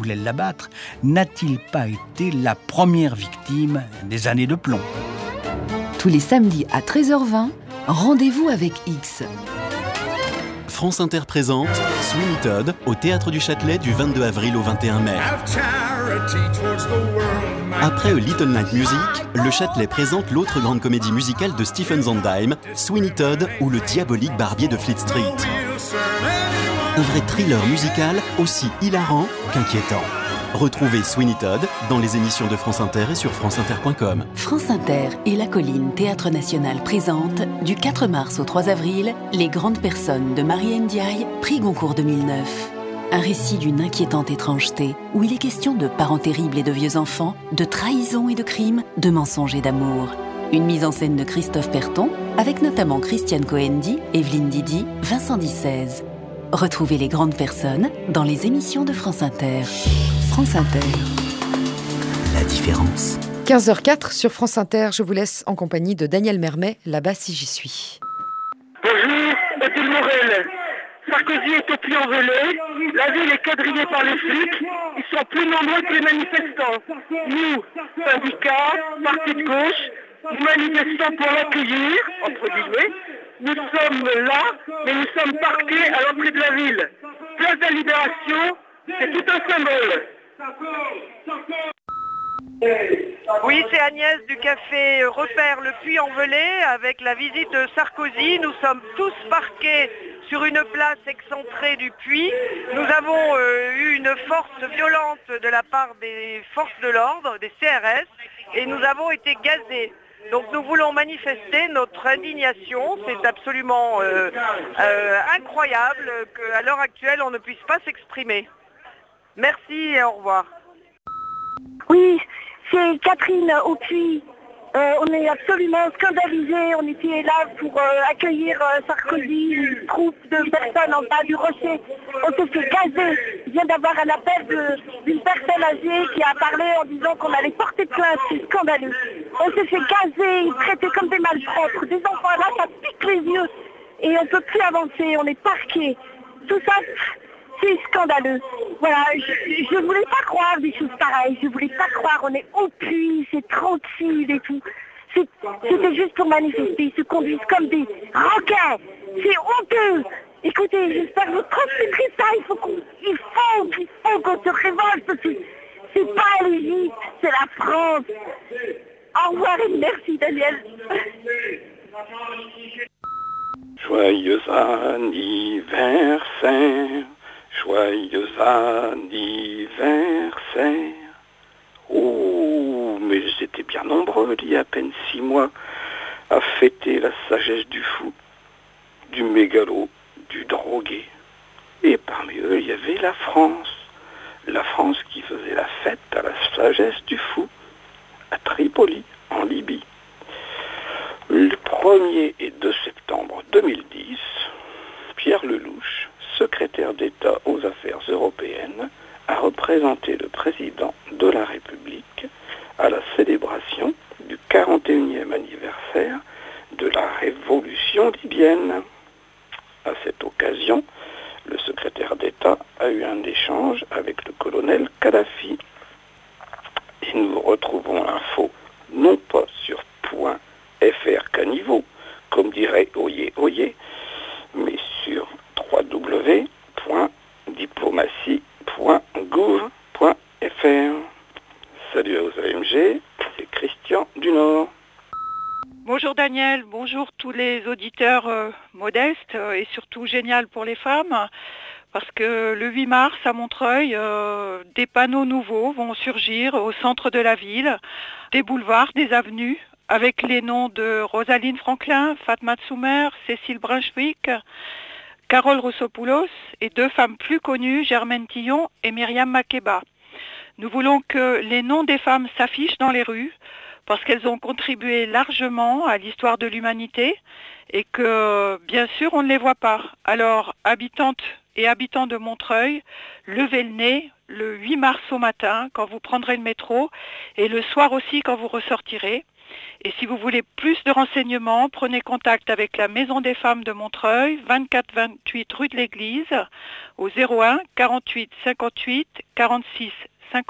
voulait l'abattre, n'a-t-il pas été la première victime des années de plomb ? Tous les samedis à 13h20, rendez-vous avec X. France Inter présente Sweeney Todd au Théâtre du Châtelet du 22 avril au 21 mai. Après A Little Night Music, le Châtelet présente l'autre grande comédie musicale de Stephen Sondheim, Sweeney Todd ou le diabolique barbier de Fleet Street. Un vrai thriller musical aussi hilarant qu'inquiétant. Retrouvez Sweeney Todd dans les émissions de France Inter et sur franceinter.com. France Inter et La Colline Théâtre National présentent, du 4 mars au 3 avril, Les Grandes Personnes de Marie Ndiaye, prix Goncourt 2009. Un récit d'une inquiétante étrangeté, où il est question de parents terribles et de vieux enfants, de trahison et de crimes, de mensonges et d'amour. Une mise en scène de Christophe Perton, avec notamment Christiane Coendi, Evelyne Didi, Vincent Dissèze. Retrouvez Les Grandes Personnes dans les émissions de France Inter. France Inter. La différence. 15h04 sur France Inter, je vous laisse en compagnie de Daniel Mermet, là-bas si j'y suis. Bonjour, Odile Morel. Sarkozy est au puits en velay, la ville est quadrillée par les flics, ils sont plus nombreux que les manifestants. Nous, syndicats, partis de gauche, nous manifestons pour l'accueillir, entre guillemets. Nous sommes là, mais nous sommes parqués à l'entrée de la ville. Place de la Libération, c'est tout un symbole. Oui, c'est Agnès du café Repère le Puy-en-Velay avec la visite de Sarkozy. Nous sommes tous parqués sur une place excentrée du Puy. Nous avons eu une force violente de la part des forces de l'ordre, des CRS, et nous avons été gazés. Donc nous voulons manifester notre indignation. C'est absolument incroyable qu'à l'heure actuelle on ne puisse pas s'exprimer. Merci et au revoir. Oui, c'est Catherine au Puy. On est absolument scandalisés. On était là pour accueillir Sarkozy, une troupe de personnes en bas du rocher. On s'est fait gazer. Il vient d'avoir un appel d'une personne âgée qui a parlé en disant qu'on allait porter plainte. C'est scandaleux. On s'est fait gazer, traités comme des malpropres. Des enfants là, ça pique les yeux. Et on ne peut plus avancer, on est parqués. Tout ça, c'est scandaleux. Voilà, je ne voulais pas croire des choses pareilles. Je ne voulais pas croire, on est au puits, c'est tranquille et tout. C'était juste pour manifester. Ils se conduisent comme des requins. C'est honteux. Écoutez, j'espère que vous transmettrez ça. Il faut qu'on se révolte. C'est pas l'Égypte, c'est la France. Au revoir et merci Daniel. Joyeux anniversaire. Joyeux anniversaire. Oh, mais j'étais bien nombreux il y a à peine 6 mois à fêter la sagesse du fou, du mégalo, du drogué. Et parmi eux, il y avait la France. La France qui faisait la fête à la sagesse du fou, à Tripoli, en Libye. Le 1er et 2 septembre 2010, Pierre Lelouch, secrétaire d'État aux Affaires européennes, a représenté le président de la République à la célébration du 41e anniversaire de la révolution libyenne. À cette occasion, le secrétaire d'État a eu un échange avec le colonel Kadhafi. Et nous retrouvons l'info non pas sur .fr caniveau, comme dirait Oyez Oyez, mais sur www.diplomatie.gouv.fr. Salut aux AMG, c'est Christian du Nord. Bonjour Daniel, bonjour tous les auditeurs modestes et surtout génial pour les femmes. Parce que le 8 mars à Montreuil, des panneaux nouveaux vont surgir au centre de la ville, des boulevards, des avenues, avec les noms de Rosaline Franklin, Fatma Tsoumer, Cécile Brunswick, Carole Rossopoulos et 2 femmes plus connues, Germaine Tillon et Myriam Makeba. Nous voulons que les noms des femmes s'affichent dans les rues parce qu'elles ont contribué largement à l'histoire de l'humanité et que, bien sûr, on ne les voit pas. Alors, habitantes et habitants de Montreuil, levez le nez le 8 mars au matin quand vous prendrez le métro et le soir aussi quand vous ressortirez. Et si vous voulez plus de renseignements, prenez contact avec la Maison des Femmes de Montreuil, 24-28 rue de l'Église, au 01 48 58 46